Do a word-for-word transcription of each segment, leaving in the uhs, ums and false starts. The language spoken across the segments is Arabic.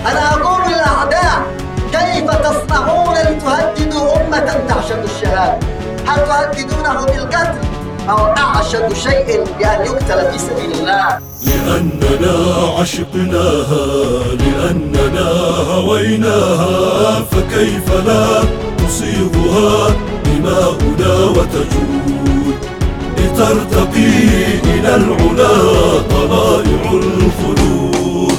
أنا أقول للأعداء: كيف تصنعون لتهددوا أمة تعشق الشهادة؟ هل تهددونه بالقتل أو أعشق شيء بأن يقتل في سبيل الله؟ لأننا عشقناها، لأننا هويناها، فكيف لا تصيغها دماؤنا وتجود لترتقي إلى العلا طلائع الخلود.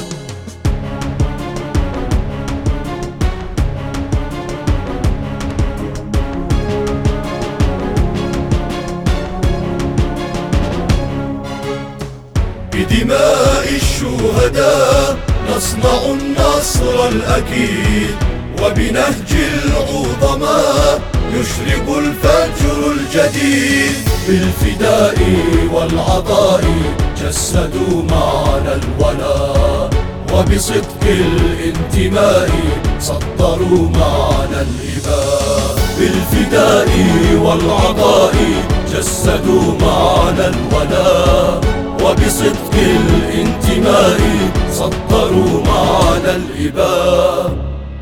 بدماء الشهداء نصنع النصر الأكيد، وبنهج العظماء يشرق الفجر الجديد. بالفداء والعطاء جسدوا معنى الولاء، وبصدق الانتماء سطروا معنى الإباء. بالفداء والعطاء جسدوا معنى الولاء، وبصدق الانتماء سطروا معنى الإباء.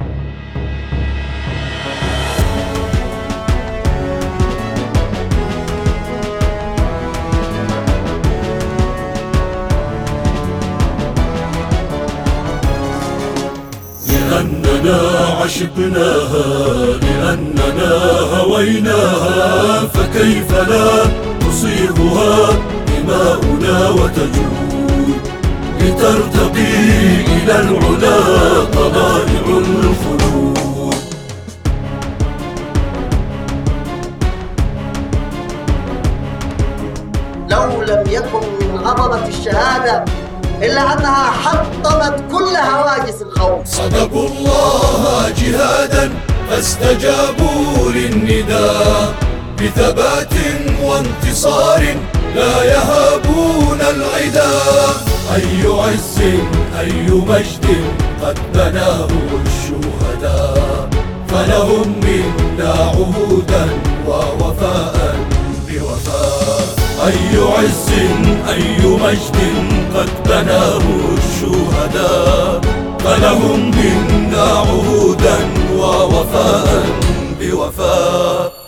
لأننا عشقناها، لأننا هويناها، فكيف لا تصيغها دماؤنا وتجود لترتقي إلى العلا طلائع الخلود. لو لم يكن من عظمة الشهادة إلا أنها حطمت كل هواجس الخوف. صدقوا الله جهادا فاستجابوا للنداء، بثبات وانتصار لا يهابون العداء. أي عز أي مجد قد بناه الشهداء، فلهم منا عهودا ووفاء بوفاء. أي عز أي مجد قد بناه الشهداء، فلهم منا عهودا ووفاء بوفاء.